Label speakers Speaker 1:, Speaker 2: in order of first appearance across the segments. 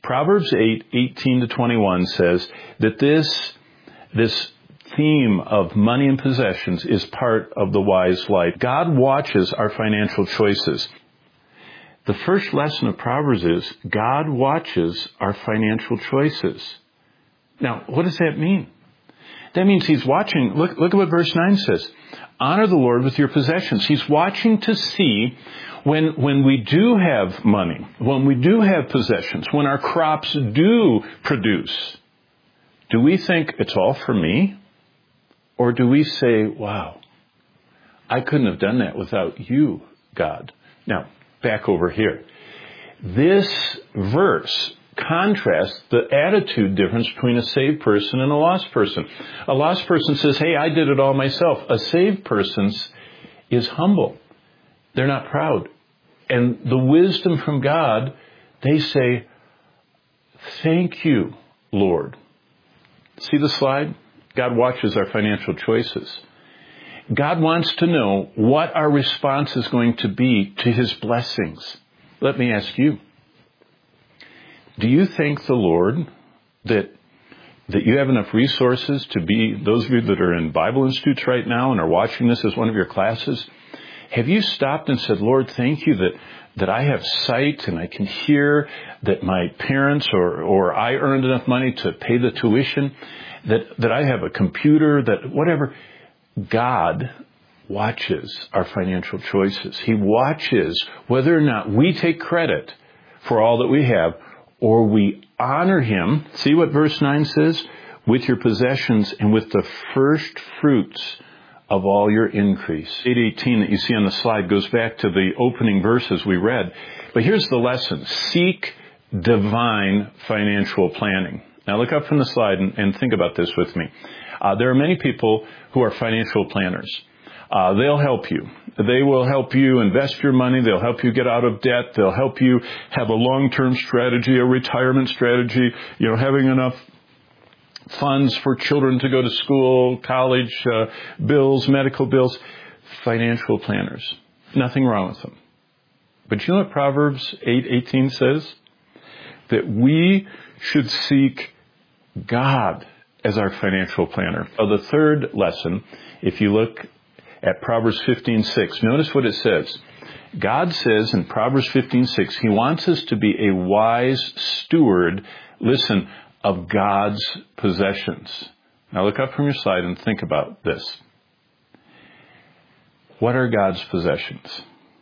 Speaker 1: Proverbs 8:18-21 says that this theme of money and possessions is part of the wise life. God watches our financial choices. The first lesson of Proverbs is God watches our financial choices. Now, what does that mean? That means He's watching. Look at what verse 9 says. Honor the Lord with your possessions. He's watching to see when we do have money, when we do have possessions, when our crops do produce. Do we think it's all for me? Or do we say, wow, I couldn't have done that without you, God? Now, back over here. This verse contrasts the attitude difference between a saved person and a lost person. A lost person says, hey, I did it all myself. A saved person is humble. They're not proud. And the wisdom from God, they say, thank you, Lord. See the slide? God watches our financial choices. God wants to know what our response is going to be to His blessings. Let me ask you, do you thank the Lord that you have enough resources to be, those of you that are in Bible Institutes right now and are watching this as one of your classes, have you stopped and said, Lord, thank you that I have sight and I can hear, that my parents or I earned enough money to pay the tuition, that I have a computer, that whatever. God watches our financial choices. He watches whether or not we take credit for all that we have or we honor Him. See what verse 9 says? With your possessions and with the first fruits of all your increase. 8:18 that you see on the slide goes back to the opening verses we read. But here's the lesson. Seek divine financial planning. Now look up from the slide and think about this with me. There are many people who are financial planners. They'll help you. They will help you invest your money. They'll help you get out of debt. They'll help you have a long-term strategy, a retirement strategy, having enough funds for children to go to school, college bills, medical bills. Financial planners. Nothing wrong with them. But you know what Proverbs 8:18 says? That we should seek God as our financial planner. The third lesson, if you look at Proverbs 15:6, notice what it says. God says in Proverbs 15:6, He wants us to be a wise steward, listen, of God's possessions. Now look up from your slide and think about this. What are God's possessions?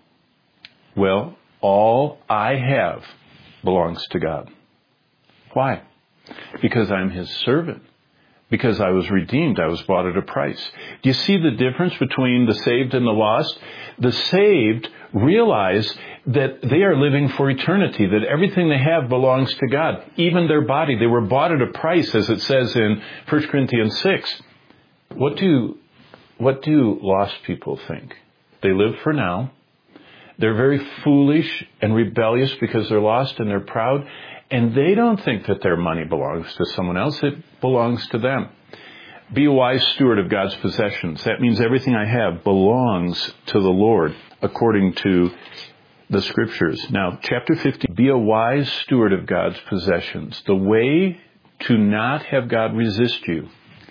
Speaker 1: Well, all I have belongs to God. Why? Because I'm His servant. Because I was redeemed. I was bought at a price. Do you see the difference between the saved and the lost? The saved realize that they are living for eternity, that everything they have belongs to God, even their body. They were bought at a price, as it says in 1 Corinthians 6. What do lost people think? They live for now. They're very foolish and rebellious because they're lost and they're proud. And they don't think that their money belongs to someone else. It belongs to them. Be a wise steward of God's possessions. That means everything I have belongs to the Lord, according to the Scriptures. Now, chapter 50, be a wise steward of God's possessions. The way to not have God resist you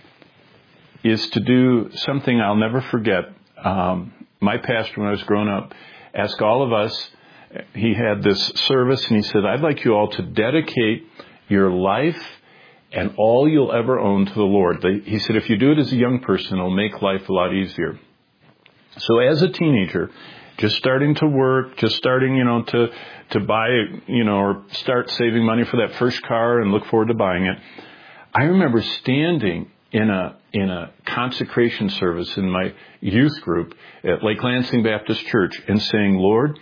Speaker 1: is to do something I'll never forget. My pastor, when I was growing up, asked all of us, he had this service, and he said, I'd like you all to dedicate your life and all you'll ever own to the Lord. He said, if you do it as a young person, it'll make life a lot easier. So as a teenager, just starting to work, just starting, to buy, or start saving money for that first car and look forward to buying it, I remember standing in a consecration service in my youth group at Lake Lansing Baptist Church and saying, Lord,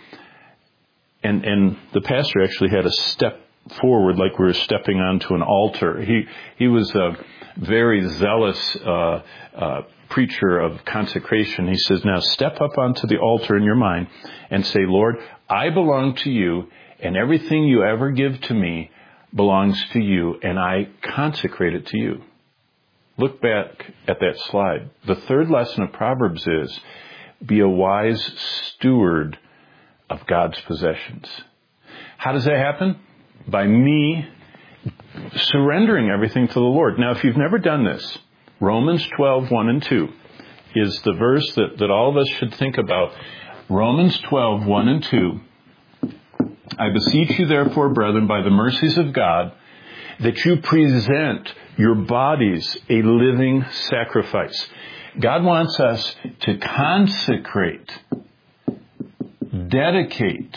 Speaker 1: and the pastor actually had a step forward like we were stepping onto an altar. He was a very zealous preacher of consecration. He says, now step up onto the altar in your mind and say, Lord, I belong to you, and everything you ever give to me belongs to you, and I consecrate it to you. Look back at that slide. The third lesson of Proverbs is, be a wise steward of God's possessions. How does that happen? By me surrendering everything to the Lord. Now, if you've never done this, Romans 12:1 and 2 is the verse that all of us should think about. Romans 12:1 and 2. I beseech you, therefore, brethren, by the mercies of God, that you present your bodies a living sacrifice. God wants us to consecrate, dedicate,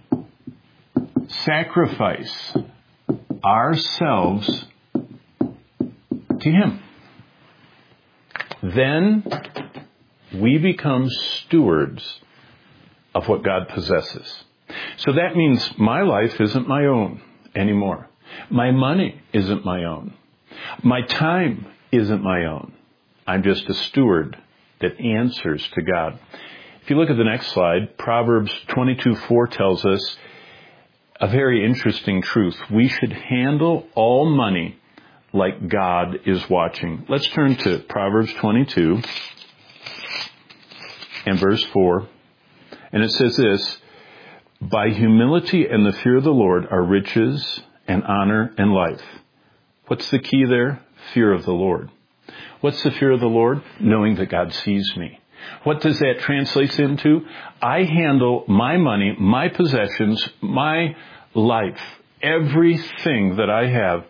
Speaker 1: sacrifice ourselves to Him. Then we become stewards of what God possesses. So that means my life isn't my own anymore. My money isn't my own. My time isn't my own. I'm just a steward that answers to God. If you look at the next slide, Proverbs 22:4 tells us a very interesting truth. We should handle all money like God is watching. Let's turn to Proverbs 22 and verse 4. And it says this, by humility and the fear of the Lord are riches and honor and life. What's the key there? Fear of the Lord. What's the fear of the Lord? Knowing that God sees me. What does that translate into? I handle my money, my possessions, my life, everything that I have,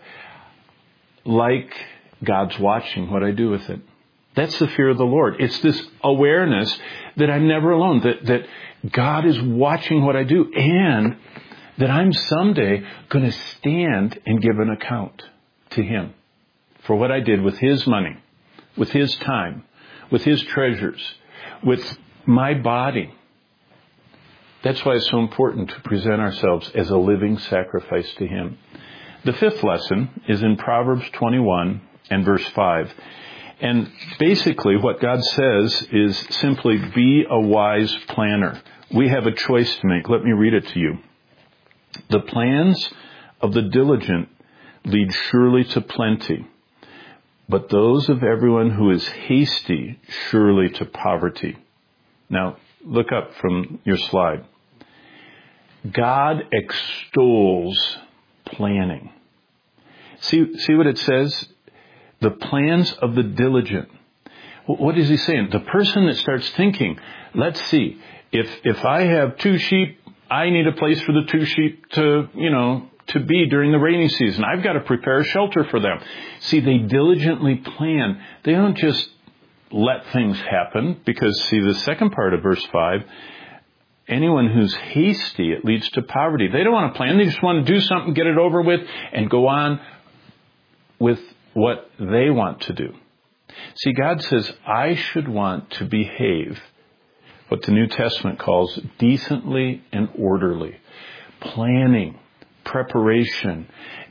Speaker 1: like God's watching what I do with it. That's the fear of the Lord. It's this awareness that I'm never alone, that God is watching what I do, and that I'm someday going to stand and give an account to Him for what I did with His money, with His time, with His treasures, with my body. That's why it's so important to present ourselves as a living sacrifice to Him. The fifth lesson is in Proverbs 21 and verse 5. And basically what God says is simply be a wise planner. We have a choice to make. Let me read it to you. The plans of the diligent lead surely to plenty, but those of everyone who is hasty surely to poverty. Now, look up from your slide. God extols planning. See what it says? The plans of the diligent. What is he saying? The person that starts thinking, let's see, if I have 2 sheep, I need a place for the 2 sheep to be during the rainy season. I've got to prepare a shelter for them. See, they diligently plan. They don't just let things happen, because see, the second part of verse 5, anyone who's hasty, it leads to poverty. They don't want to plan. They just want to do something, get it over with, and go on with what they want to do. See, God says, I should want to behave what the New Testament calls decently and orderly. Planning, preparation,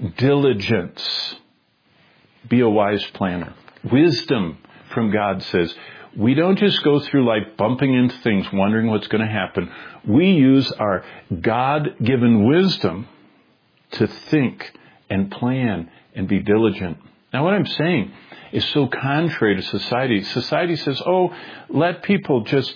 Speaker 1: diligence. Be a wise planner. Wisdom from God says, we don't just go through life bumping into things, wondering what's going to happen. We use our God-given wisdom to think and plan and be diligent. Now, what I'm saying is so contrary to society. Society says, let people just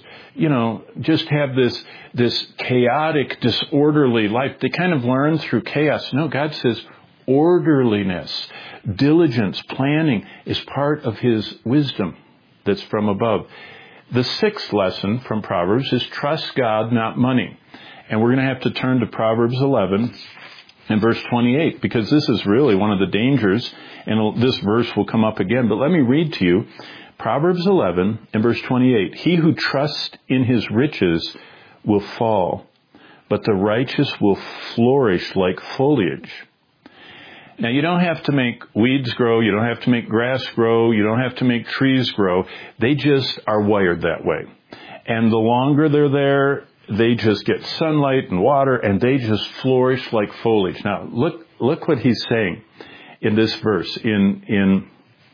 Speaker 1: have this chaotic, disorderly life. They kind of learn through chaos. No, God says orderliness, diligence, planning is part of His wisdom that's from above. The sixth lesson from Proverbs is trust God, not money. And we're going to have to turn to Proverbs 11 and verse 28, because this is really one of the dangers, and this verse will come up again. But let me read to you Proverbs 11 and verse 28. He who trusts in his riches will fall, but the righteous will flourish like foliage. Now, you don't have to make weeds grow. You don't have to make grass grow. You don't have to make trees grow. They just are wired that way. And the longer they're there, they just get sunlight and water, and they just flourish like foliage. Now, look what he's saying in this verse, in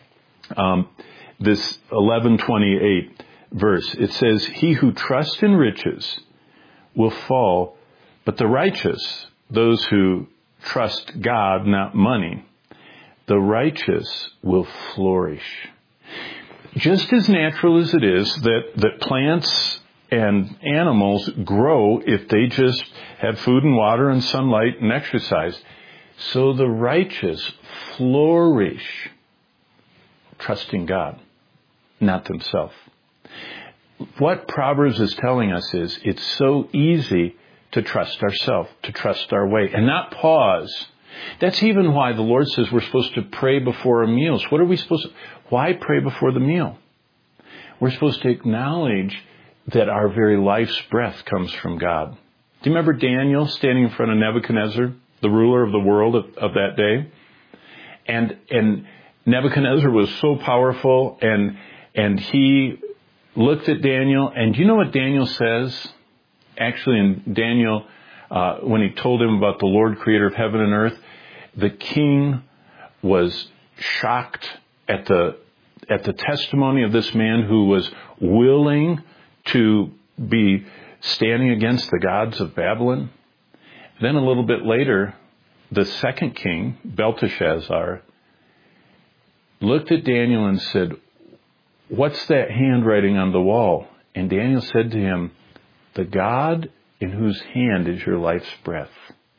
Speaker 1: this 11:28 verse. It says, he who trusts in riches will fall, but the righteous, those who trust God, not money, the righteous will flourish. Just as natural as it is that plants and animals grow if they just have food and water and sunlight and exercise, So the righteous flourish, trusting God, not themselves. What Proverbs is telling us is it's so easy to trust ourselves, to trust our way, and not pause. That's even why the Lord says we're supposed to pray before our meals. What are we supposed to? Why pray before the meal? We're supposed to acknowledge that our very life's breath comes from God. Do you remember Daniel standing in front of Nebuchadnezzar, the ruler of the world of that day? And Nebuchadnezzar was so powerful, and he looked at Daniel, and do you know what Daniel says? Actually, in Daniel, when he told him about the Lord, creator of heaven and earth, the king was shocked at the testimony of this man who was willing to be standing against the gods of Babylon. Then a little bit later, the second king, Belteshazzar, looked at Daniel and said, "What's that handwriting on the wall?" And Daniel said to him, "The God in whose hand is your life's breath."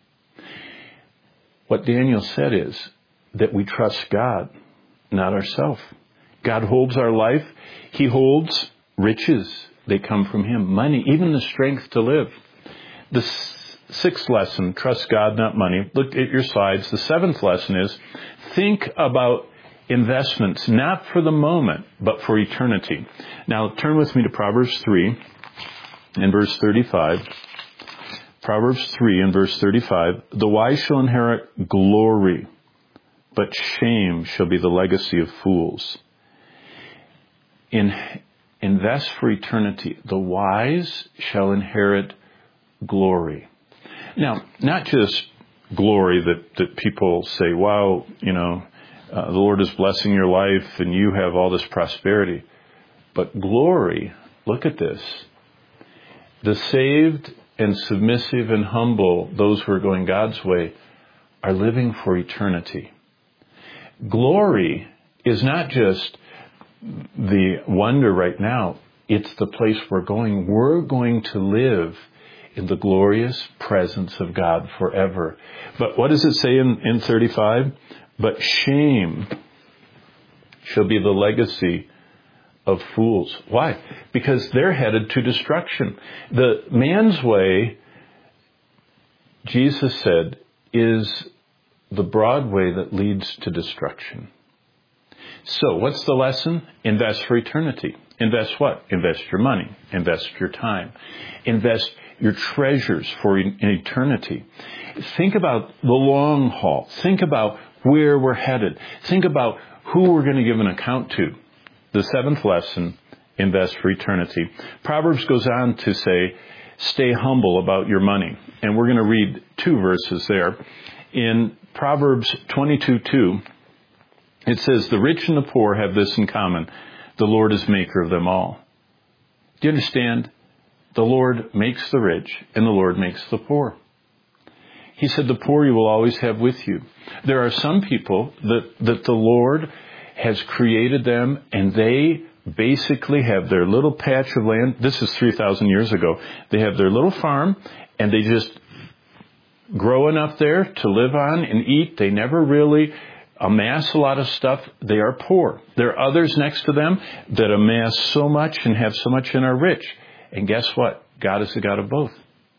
Speaker 1: What Daniel said is that we trust God, not ourselves. God holds our life. He holds riches. They come from Him. Money, even the strength to live. The sixth lesson, trust God, not money. Look at your slides. The seventh lesson is think about investments, not for the moment, but for eternity. Now, turn with me to Proverbs 3 and verse 35. Proverbs 3 and verse 35. The wise shall inherit glory, but shame shall be the legacy of fools. Invest for eternity. The wise shall inherit glory. Now, not just glory that people say, wow, the Lord is blessing your life and you have all this prosperity. But glory, look at this. The saved and submissive and humble, those who are going God's way, are living for eternity. Glory is not just the wonder right now. It's the place we're going. We're going to live in the glorious presence of God forever. But what does it say in 35? But shame shall be the legacy of fools. Why? Because they're headed to destruction. The man's way, Jesus said, is the broad way that leads to destruction. So what's the lesson? Invest for eternity. Invest what? Invest your money. Invest your time. Invest your treasures for eternity. Think about the long haul. Think about where we're headed. Think about who we're going to give an account to. The seventh lesson, invest for eternity. Proverbs goes on to say, stay humble about your money. And we're going to read two verses there. In Proverbs 22:2, it says, the rich and the poor have this in common. The Lord is maker of them all. Do you understand? The Lord makes the rich and the Lord makes the poor. He said, the poor you will always have with you. There are some people that the Lord has created them, and they basically have their little patch of land. This is 3,000 years ago. They have their little farm, and they just grow enough there to live on and eat. They never really amass a lot of stuff. They are poor. There are others next to them that amass so much and have so much and are rich. And guess what? God is the God of both.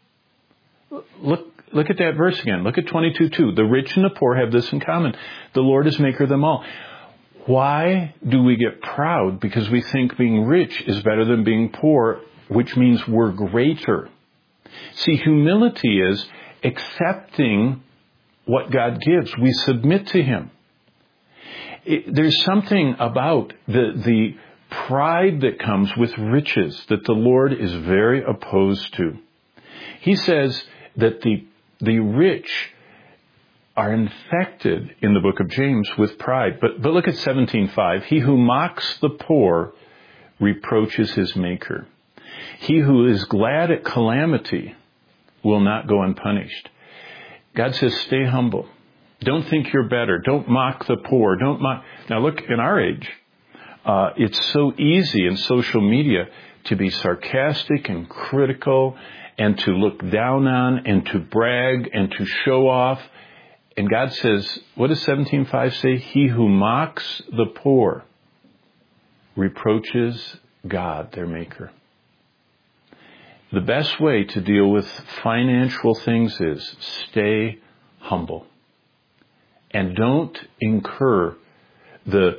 Speaker 1: Look at that verse again. Look at 22:2. The rich and the poor have this in common. The Lord is maker of them all. Why do we get proud? Because we think being rich is better than being poor, which means we're greater. See, humility is accepting what God gives. We submit to Him. There's something about the pride that comes with riches that the Lord is very opposed to. He says that the rich are infected in the book of James with pride. But look at 17:5. He who mocks the poor reproaches his maker. He who is glad at calamity will not go unpunished. God says, stay humble. Don't think you're better. Don't mock the poor. Don't mock. Now look, in our age, it's so easy in social media to be sarcastic and critical and to look down on and to brag and to show off. And God says, what does 17:5 say? He who mocks the poor reproaches God, their maker. The best way to deal with financial things is stay humble. And don't incur the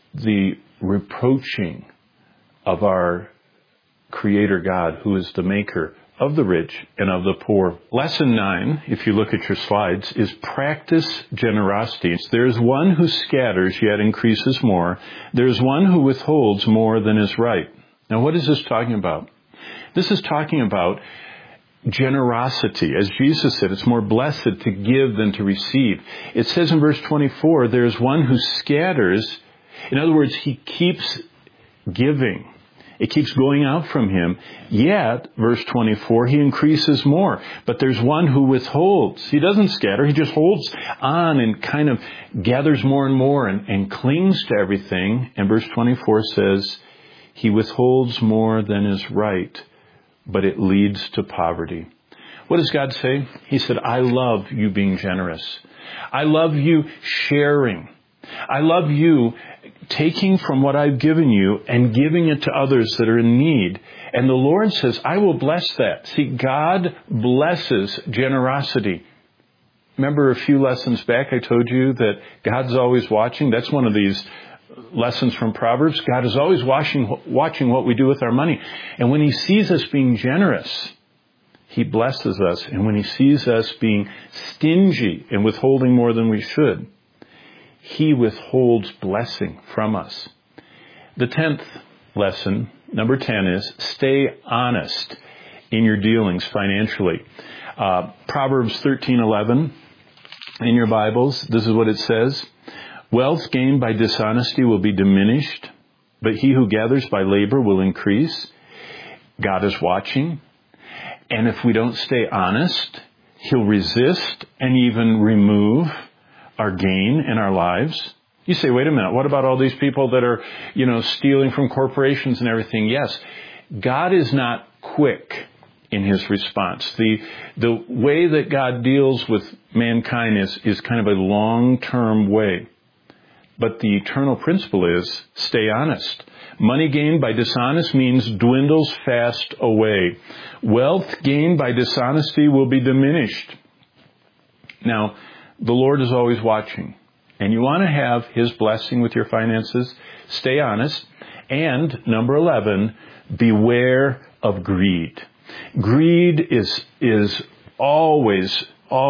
Speaker 1: reproaching of our Creator God, who is the maker of the rich and of the poor. Lesson 9, if you look at your slides, is practice generosity. There is one who scatters yet increases more. There is one who withholds more than is right. Now, what is this talking about? This is talking about generosity. As Jesus said, it's more blessed to give than to receive. It says in verse 24, there is one who scatters. In other words, he keeps giving. It keeps going out from him. Yet, verse 24, he increases more. But there's one who withholds. He doesn't scatter. He just holds on and kind of gathers more and more and clings to everything. And verse 24 says, he withholds more than is right, but it leads to poverty. What does God say? He said, I love you being generous. I love you sharing. I love you taking from what I've given you and giving it to others that are in need. And the Lord says, I will bless that. See, God blesses generosity. Remember a few lessons back I told you that God's always watching? That's one of these lessons from Proverbs. God is always watching what we do with our money. And when he sees us being generous, he blesses us. And when he sees us being stingy and withholding more than we should, he withholds blessing from us. The 10th lesson, number 10, is stay honest in your dealings financially. Proverbs 13:11 in your Bibles, this is what it says. Wealth gained by dishonesty will be diminished, but he who gathers by labor will increase. God is watching. And if we don't stay honest, he'll resist and even remove our gain in our lives. You say, wait a minute, what about all these people that are, stealing from corporations and everything? Yes, God is not quick in his response. The way that God deals with mankind is kind of a long-term way. But the eternal principle is stay honest. Money gained by dishonest means dwindles fast away. Wealth gained by dishonesty will be diminished. Now, the Lord is always watching. And you want to have his blessing with your finances. Stay honest. And number 11, beware of greed. Greed is always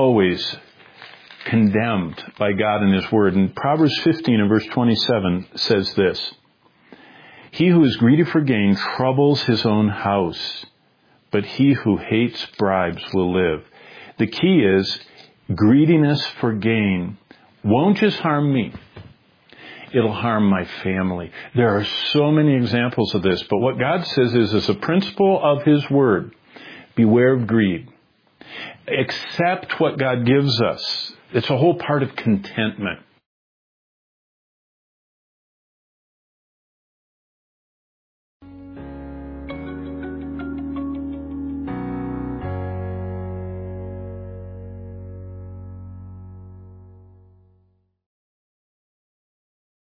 Speaker 1: condemned by God in his word. And Proverbs 15 and verse 27 says this. He who is greedy for gain troubles his own house, but he who hates bribes will live. The key is greediness for gain won't just harm me. It'll harm my family. There are so many examples of this, but what God says is, as a principle of his word, beware of greed. Accept what God gives us. It's a whole part of contentment.